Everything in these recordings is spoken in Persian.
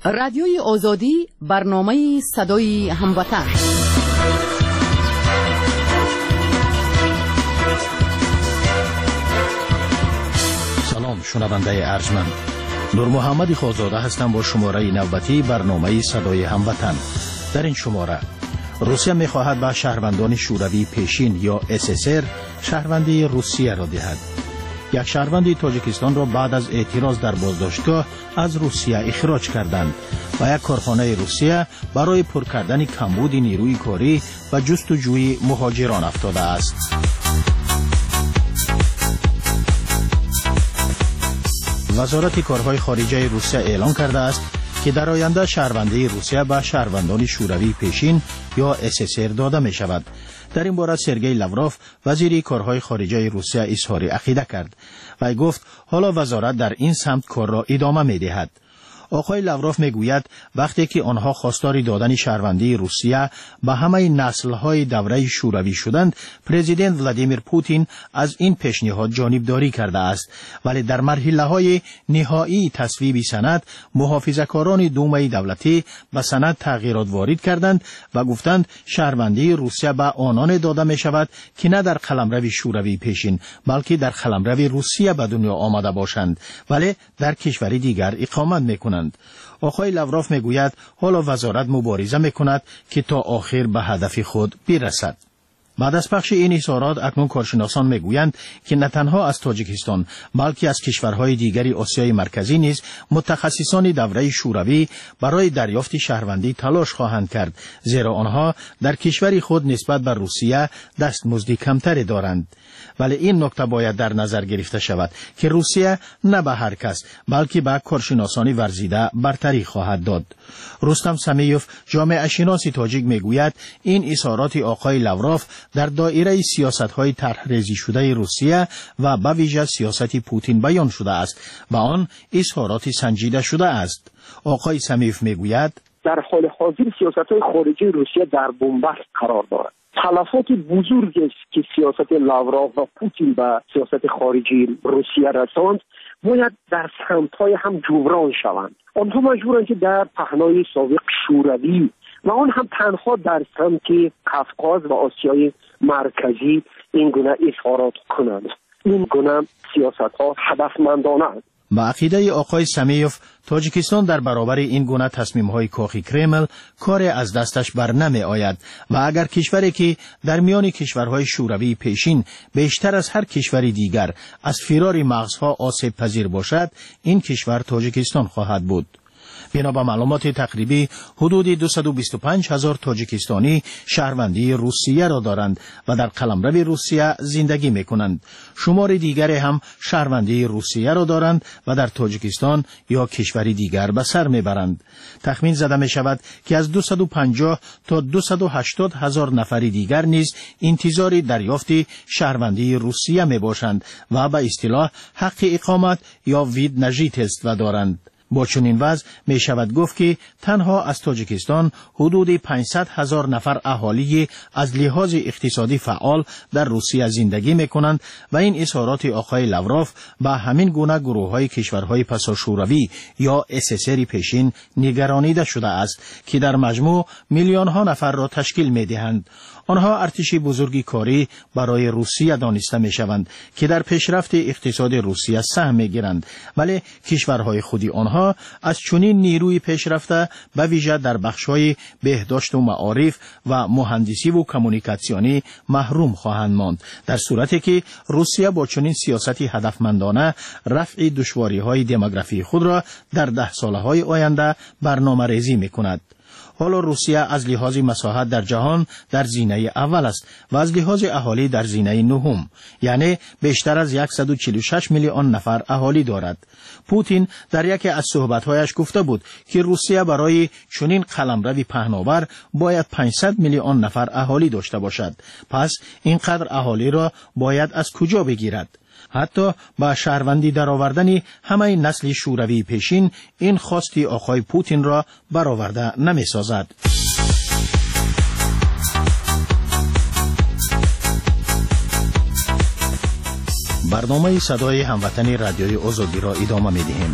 رادیوی آزادی برنامه صدای هموطن. سلام شنونده ارجمند، نور محمد خازاده هستم با شماره نوبتی برنامه صدای هموطن. در این شماره روسیه می‌خواهد به شهروندان شوروی پیشین یا SSR شهروندی روسیه را دهد. یک شهروند تاجیکستان را بعد از اعتراض در بازداشتگاه از روسیه اخراج کردند و یک کارخانه روسیه برای پر کردن کمبود نیروی کاری و جستجوی مهاجران افتاده است. وزارت کارهای خارجه روسیه اعلام کرده است که در آینده شهروندی روسیه به شهروندان شوروی پیشین یا SSR داده می شود. در این باره سرگئی لاوروف وزیر کارهای خارجه روسیه اظهار عقیده کرد و گفت حالا وزارت در این سمت کار را ادامه می دهد. آقای لاوروف میگوید وقتی که آنها خواستار دادن شهروندی روسیه به همه نسل‌های دوره شوروی شدند، پرزیدنت ولادیمیر پوتین از این پیشنهاد جانبداری کرده است، ولی در مرحله‌های نهایی تصویب سند محافظه‌کاران دومه دولتی به سند تغییرات وارد کردند و گفتند شهروندی روسیه به آنان داده می شود که نه در قلمرو شوروی پیشین بلکه در قلمرو روسیه به دنیا آمده باشند ولی در کشوری دیگر اقامت می‌کنند. آقای لاوروف میگوید حالا وزارت مبارزه میکند که تا آخر به هدف خود برسد. بعد از پخش این اظهارات اکنون کارشناسان میگویند که نه تنها از تاجیکستان بلکه از کشورهای دیگری آسیای مرکزی نیز متخصصان دوره شوروی برای دریافت شهروندی تلاش خواهند کرد، زیرا آنها در کشور خود نسبت به روسیه دستمزدی کمتری دارند. ولی این نکته باید در نظر گرفته شود که روسیه نه به هر کس بلکه به کارشناسان ورزیده برتری خواهد داد. رستم سمیوف جامعه شناس تاجیک میگوید این اظهارات آقای لاوروف در دایره سیاست‌های طرح‌ریزی شده روسیه و به ویژه سیاست پوتین بیان شده است و آن اظهارات سنجیده شده است. آقای سمیوف میگوید در حال حاضر سیاست‌های خارجی روسیه در بنبست قرار دارد. تلفات بزرگی است که سیاست لاوروف و پوتین به سیاست خارجی روسیه رساند باید در سمت‌های هم جبران شوند. آنها مجبورند که در پهنای سابق شوروی و آن هم تنها در سمت قفقاز و آسیای مرکزی این گونه اظهارات کنند. این گونه سیاست‌ها هدفمندانه است. با عقیده آقای سمیوف تاجیکستان در برابر این گونه تصمیم‌های کاخ کرمل کار از دستش بر نمی آید و اگر کشوری که در میان کشورهای شوروی پیشین بیشتر از هر کشوری دیگر از فرار مغزها آسیب پذیر باشد، این کشور تاجیکستان خواهد بود. بنا به معلومات تقریبی حدود 225,000 تاجیکستانی شهروندی روسیه را دارند و در قلمرو روسیه زندگی می کنند. شمار دیگری هم شهروندی روسیه را دارند و در تاجیکستان یا کشوری دیگر به سر می برند. تخمین زده می شود که از 250 تا 280,000 نفر دیگر نیز انتظار دریافت شهروندی روسیه می باشند و به اصطلاح حق اقامت یا وید نژیتست دارند. با چنین وضع می شود گفت که تنها از تاجیکستان حدود 500,000 نفر اهالی از لحاظ اقتصادی فعال در روسیه زندگی می کنند و این اظهارات آقای لاوروف به همین گونه گروه های کشورهای پسا شوروی یا SSR پیشین نگرانیده شده است که در مجموع میلیون ها نفر را تشکیل می دهند. آنها ارتش بزرگی کاری برای روسیه دانسته می شوند که در پیشرفت اقتصاد روسیه سهم می گیرند، ولی کشورهای خودی آنها از چنین نیروی پیشرفته به ویژه در بخش‌های بهداشت و معارف و مهندسی و کمونیکاسیونی محروم خواهند ماند، در صورتی که روسیه با چنین سیاستی هدفمندانه رفع دشواری‌های دموگرافی خود را در 10 سالهای آینده برنامه‌ریزی می‌کند. حالا روسیه از لحاظ مساحت در جهان در زینه اول است و از لحاظ اهالی در زینه نهم، یعنی بیشتر از 146 میلیون نفر اهالی دارد. پوتین در یکی از صحبت‌هایش گفته بود که روسیه برای چنین قلمرو پهناور باید 500 میلیون نفر اهالی داشته باشد. پس اینقدر اهالی را باید از کجا بگیرد؟ حتی با شهروندی درآوردن همه نسل شوروی پیشین این خواستی آقای پوتین را برآورده نمی‌سازد. برنامه صدای هموطن رادیوی آزادی را ادامه می‌دهیم.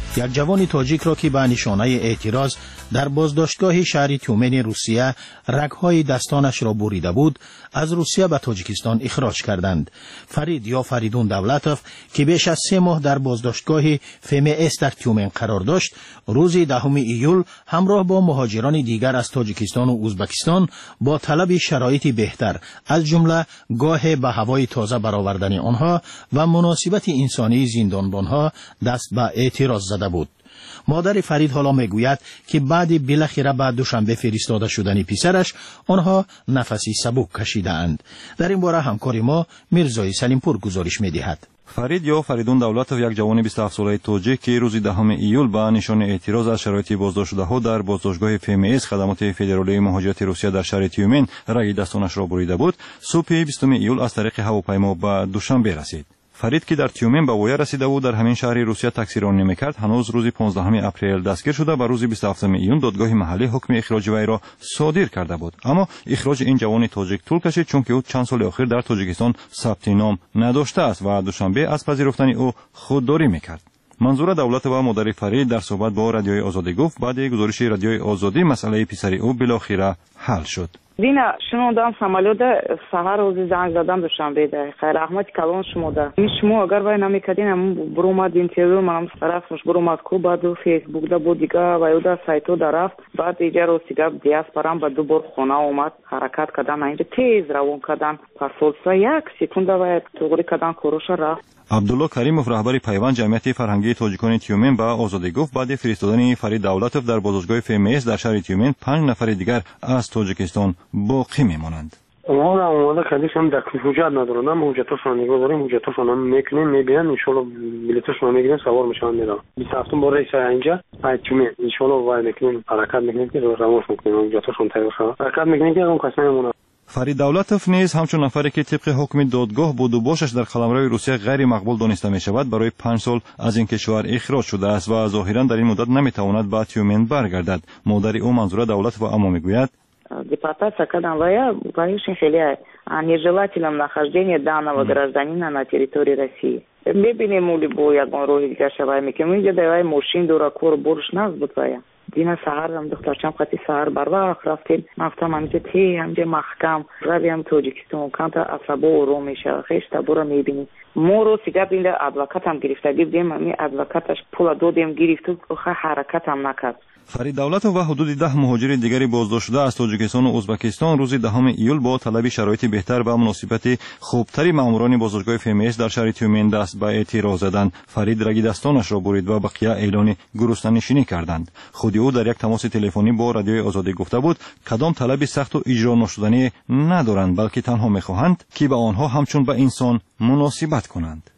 یک جوان تاجیک را که به نشانه اعتراض در بازداشتگاه شهر تیومن روسیه رگ‌های دستانش را بریده بود، از روسیه به تاجیکستان اخراج کردند. فرید یا فریدون دولتوف که بیش از 3 ماه در بازداشتگاه FMS در تیومن قرار داشت، روز 10 ایول همراه با مهاجران دیگر از تاجیکستان و ازبکستان با طلب شرایط بهتر، از جمله گاه به هوای تازه برآوردن آنها و مناسبت انسانی زندانبانها، دست به اعتراض زده بود. مادر فرید حالا میگوید که بعد بالاخره بعد دوشنبه فرستاده شدن پسرش آنها نفسی سبک کشیده اند. در این باره همکار ما میرزای سلیمپور گزارش میدهد. فرید یا فریدون دولتوف یک جوان 27 ساله تاجیک که روز 10 ایول به نشان اعتراض از شرایط بازداشت شده ها در بازداشتگاه FMS خدمات فدرالی مهاجرت روسیه در شهر تیومن رگ دستانش را بریده بود، صبح 20 ایول از طریق هواپیما به دوشنبه رسید. فرید که در تیومن به ویا رسیده بود در همین شهر روسیه تاکسیرانی میکرد، هنوز روز 15 اپریل دستگیر شده و روز 27 ایون دادگاه محلی حکم اخراج وی را صادر کرده بود. اما اخراج این جوان تاجیک طول کشید چون که او چند سال اخیر در تاجیکستان ثبت نام نداشته است و دوشنبه از پذیرفتن او خودداری میکرد. منظور دولت و مادر فرید در صحبت با رادیوی آزادی گفت بعد گزارش رادیوی آزادی مسئله پسری او بالاخره حل شد. دینا شنودم سامالیات سحر روزی زنگ زدم دوشنبه ده خیر احمد کلان شموده شما اگر وای نمیکردین بروماد اینترویو منم رفتمش بروماد کو بعد فیسبوک دا بود دیگه و یودا سایتو درافت بعد دیگه روسیگا دیاسپورام با دو بار خونه اومد حرکت کردم اینجا تیز روان کردم پاسولسا یک سکونده و توغری کردم کوروش رفت. عبدالله کریموف رهبر پیوند جمعیت فرهنگی تاجیکان تیومن به آزادی گفت بعد فرستادن فرید دولتوف در بازداشتگاه FMS در شهر تیومن 5 نفر دیگر از تاجیکستان باقی میمانند. ما را اومده کلیشون در حجت ندارن، هم حجتاشون نگاه داریم، حجتاشون هم میکنیم میبینن، انشالله بلیتاشون میگیرن سوار میشن میرن. 27 با رئیس اینجا تیومن انشالله وای میکنیم حرکت میکنیم که روانش میکنیم، حجتاشون تیار شد حرکت میکنیم که اون کسایی مونن. فرید دولتوف نیز همچون نفری که طبق حکم دادگاه بود و باشش در قلمرو روسیه غیر مقبول دانسته می شود برای 5 سال از این کشور اخراج شده است و ظاهرا در این مدت نمیتواند به تیومن برگردد. مادر او منظور دولتوف اما میگوید депортация когда я конечно нежелательном нахождении данного гражданина на территории России. ببینیم مولی بو یگان روحی دیگه شوای میکنم اینجا دوای ماشین دورا کور برش ناز بود ویا دینا سهر هم دخترچم خطی سهر بر وقت رفتیم مفتم همینجا تی همینجا محکم رویم تاجیکستان کانت عصبا و رو میشه خیش تبورا میبینی مورو سیگه بینده ادوکات هم گرفته دیدیم همین ادوکاتش پول دادیم گرفت و حرکت هم نکرد. فرید دولتوف و حدود 10 مهاجر دیگری بازداشت شده از تاجیکستان و ازبکستان روز 10 ایول با طلب شرایط بهتر و مناسبت خوبتری ماموران بازداشتگاه FMS در شهر تیومن دست به اعتراض زدند. فرید رگ دستانش را برید و بقیه اعلان گرسنه‌نشینی کردند. خود او در یک تماس تلفنی با رادیوی آزادی گفته بود کدام طلب سخت و اجرا نشدنی ندارند بلکه تنها می‌خواهند که به آنها همچون به انسان مناسبت کنند.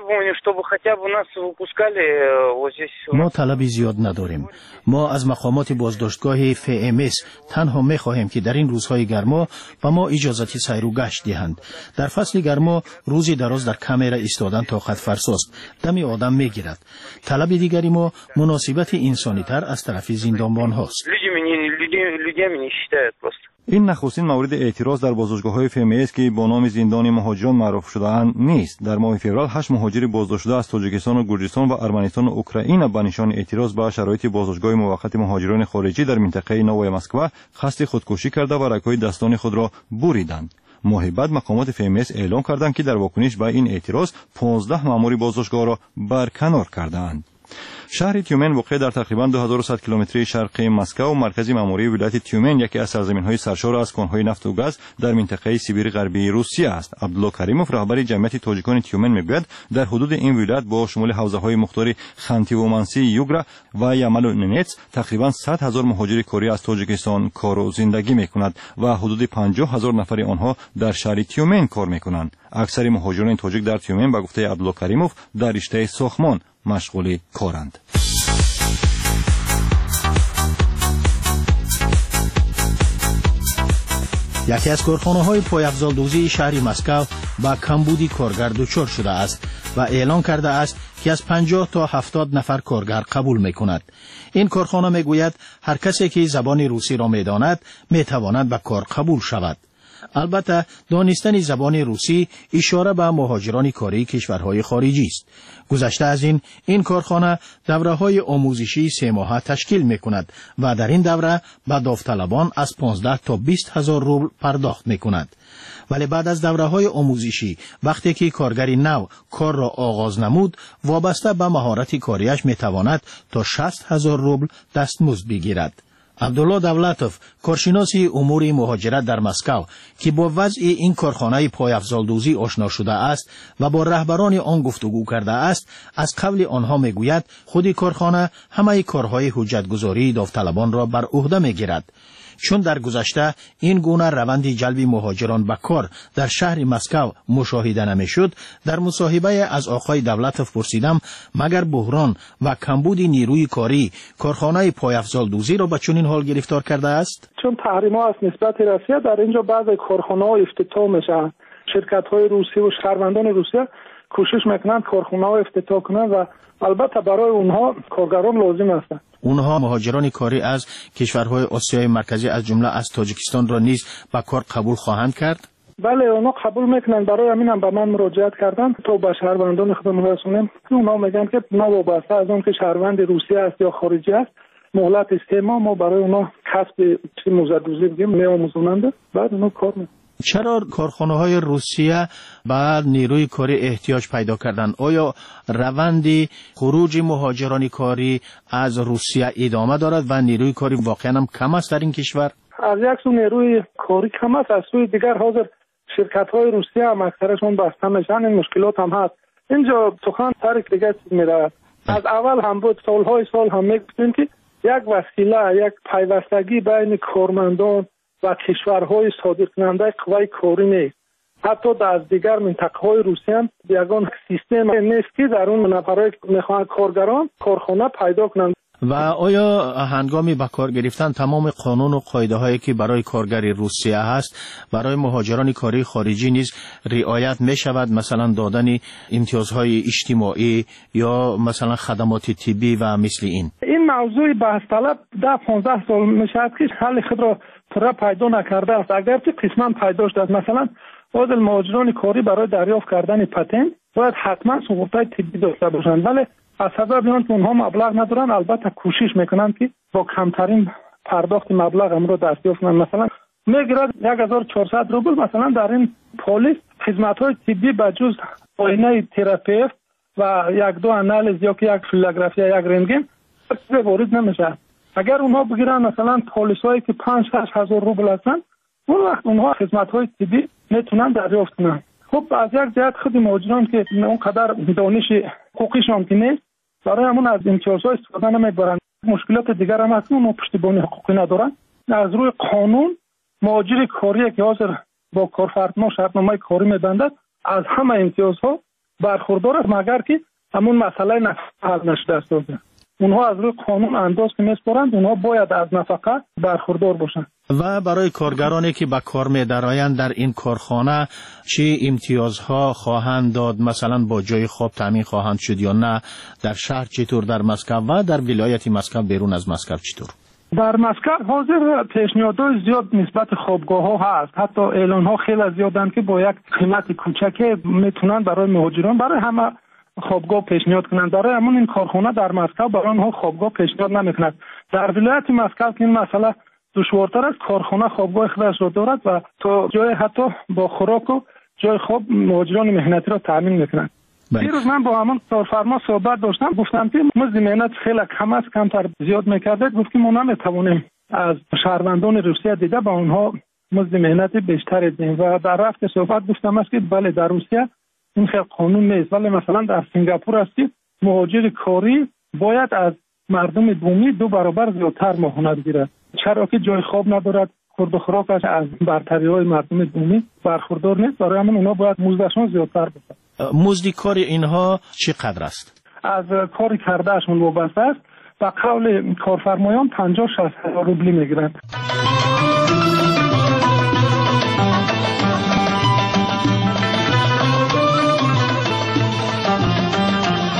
ما طلبی زیاد نداریم. ما از مقامات بازداشتگاه FMS تنها می‌خواهیم که در این روزهای گرما به ما اجازه سیر و گشت دهند. در فصل گرما روزی دراز در کامera ایستادن طاقت فرساست، دم آدم میگیرد. طلب دیگری ما مناسبت انسانی‌تر از طرف زندانبان هاست. این نخستین مورد اعتراض در بازداشتگاه‌های FMS که با نام زندان مهاجران معروف شده‌اند نیست. در ماه فوریه 8 مهاجر بازداشت شده از تاجیکستان و گرجستان و ارمنستان و اوکراین به نشان اعتراض به شرایط بازداشتگاه موقت مهاجران خارجی در منطقه نوای مسکو قصد خودکشی کرده و رگ‌های دستان خود را بریدند. ماه بعد مقامات FMS اعلام کردند که در واکنش به این اعتراض 15 مأمور بازداشتگاه را برکنار کردند. شهر تیومن واقع در تقریباً 2100 کیلومتری شرقی مسکو و مرکز مأموری ولایت تیومن یکی از سرزمین‌های سرشار از کان‌های نفت و گاز در منطقه سیبیر غربی روسیه است. عبدالله کریموف رهبر جمعیت تاجیکان تیومن میگوید در حدود این ولایت با شمول حوزه‌های مختار خانتی و منسی یوگرا و یمل و ننتس تقریباً 100,000 مهاجر کاری از تاجیکستان کار و زندگی می‌کنند و حدود 50,000 نفر آنها در شهر تیومن کار می‌کنند. اکثر مهاجران تاجیک در تیومن به گفته عبدالله کریموف در رشته ساختمان مشغول کارند. یکی از کارخانه‌های پایافزال‌دوزی شهر مسکو با کمبودی کارگر دچار شده است و اعلان کرده است که از 50 تا 70 نفر کارگر قبول می‌کند. این کارخانه می‌گوید هر کسی که زبان روسی را می‌داند می‌تواند به کار قبول شود. البته دانستن زبان روسی اشاره به مهاجران کاری کشورهای خارجی است. گذشته از این کارخانه دوره‌های آموزشی 3 ماهه تشکیل می‌کند و در این دوره به داوطلبان از 15 تا 20 هزار روبل پرداخت می‌کند. ولی بعد از دوره‌های آموزشی وقتی که کارگری نو کار را آغاز نمود، وابسته به مهارت کاریش می‌تواند تا 60 هزار روبل دستمزد بگیرد. عبدالله دولتوف، کارشناسی امور مهاجرت در مسکو که با وضع این کارخانه پایافزالدوزی آشنا شده است و با رهبران آن گفتگو کرده است، از قول آنها میگوید خود کارخانه همه کارهای حجتگذاری داوطلبان را بر عهده میگیرد. چون در گذشته این گونه روند جلب مهاجران به کار در شهر مسکو مشاهده نمیشد، در مصاحبه از آقای دولتوف پرسیدم مگر بحران و کمبود نیروی کاری کارخانه پایافزالدوزی را به چنین حال گرفتار کرده است؟ چون تحریم‌ها از نسبت روسیه در اینجا بعضی کارخانه‌ها افتتاح میشن، شرکت‌های روسی و شهروندان روسیه کوشش میکنند کارخانه‌ها افتتاح کنند و البته برای اونها کارگران لازم هستند. اونها مهاجران کاری از کشورهای آسیای مرکزی از جمله از تاجیکستان را نیز به کار قبول خواهند کرد؟ بله، اونا قبول میکنن. برای همین هم به من مراجعت کردن تا به شهروندان خودمون رسونیم. اونا میگن که وابسته از اون که شهروند روسیه است یا خارجی است، مهلت 3 ماه ما برای اونا کسب موزدوزی بگیم میآموزونند، بعد اونا کار میکنن. چرا کارخانه‌های روسیه به نیروی کاری احتیاج پیدا کردن؟ آیا روند خروج مهاجران کاری از روسیه ادامه دارد و نیروی کاری واقعا هم کم است در این کشور؟ از یک سو نیروی کاری کم است، از سوی دیگر حاضر شرکت‌های روسیه هم اکثرشون بسته میشن. این مشکلات هم هست. اینجا سخن سر دیگه میره. از اول هم بود، سال هم میگفتیم که یک وسیله، یک پیوستگی بین کارمندان و کشورهای صادر کننده قوای کاری نیست. حتی در دیگر منطقه‌های روسیه هم یگان سیستم نیست که در اون نفرای میخوان کارگران کارخانه پیدا کنند. و آیا هنگامی به کار گرفتن تمام قانون و قاعده هایی که برای کارگری روسیه هست برای مهاجران کاری خارجی نیز رعایت می شود؟ مثلا دادن امتیازهای اجتماعی یا مثلا خدمات طبی و مثل این موضوع بحث طلب 10-15 سال می شود که حل خود را پورا پیدا نکرده است. اگر که قسما پیدا شده است، مثلا عادل مهاجران کاری برای دریافت کردن پتنت باید حتما سقوطای طبی داشته باشند، ولی از سبب اینکه اونها مبلغ ندارن البته کوشش میکنند که با کمترین پرداخت مبلغ هم رو دریافت کنند. مثلا میگیرد 1400 روبل مثلا در این پلیس خدمات‌های طبی بجز آینه تراپی و 1-2 آنالیز یا که یک فیلوگرافی یا یک رنتگن وارد نمیشه. اگر اونها بگیرن مثلا پلیسایی که 5-6 هزار روبل هستن، اون وقت اونها خدمات‌های طبی میتونن دریافت کنن. خب از یک جهت خود مهاجران که اون قدر دانش حقوقیشان که نیست، برای همون از امتیازها استفاده نمیبرن. مشکلات دیگر هم هست، اونها پشتیبانی حقوقی ندارن. از روی قانون مهاجر کاری که حاضر با کارفرما شرطنامه کاری میبندد از همه امتیازها برخوردار است، مگر که همون مسئله نفقه حل نشده است. اونها از روی قانون انداز که میسپارند، اونها باید از نفقه برخوردار باشند. و برای کارگرانی که به کار می‌درآیند در این کارخانه چه امتیازها خواهند داد؟ مثلا با جای خواب تامین خواهند شد یا نه؟ در شهر چطور، در مسکو و در ولایت مسکو بیرون از مسکو چطور؟ در مسکو حاضر پیشنهادهای زیاد نسبت خوابگاه‌ها هست. حتی اعلان‌ها خیلی زیادند که با یک قیمت کوچک میتونن برای مهاجران برای همه خوابگاه پیشنهاد کنند. برای همون این کارخانه در مسکو برای آنها خوابگاه پیشنهاد نمی‌کند. در ولایت مسکو این مسئله دشوارتر است. کارخانه خوابگاه خودش را دارد و تا جای حتی با خوراک و جای خواب مهاجران مهنتی را تامین می‌کنند. دیروز من با همون کارفرما صحبت داشتم، گفتم که مزد مهنت خیلی کم است، کمتر زیاد می‌کرده. گفتیم ما نمی‌توانیم از شهروندان روسیه دیده با اونها مزد مهنت بیشتر بدیم و در رفت صحبت گفتم است که بله در روسیه این خیلی قانون نیست، ولی مثلا در سنگاپور است که مهاجر کاری باید از مردم بومی 2 برابر زیادتر ماهانه بگیرد، چرا که جای خواب ندارد، خورد و خوراکش از برتری‌های مردم بومی برخوردار نیست. برای همین اونا باید مزدشون زیادتر بشه. مزد کار اینها چقدر است؟ از کار کردهشون وابسته است. با قول کارفرمایان 50-60 هزار روبلی میگیرند.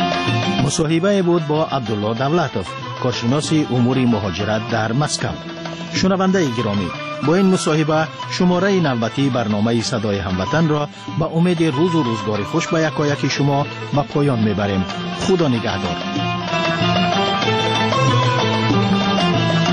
مصاحبه بود با عبدالله دولتوف، کارشناس امور مهاجرت در مسکو. شنونده گرامی، با این مصاحبه شماره نوبتی برنامه صدای هموطن را با امید روز و روزگار خوش به یکایک شما به پایان میبریم. خدا نگهدار.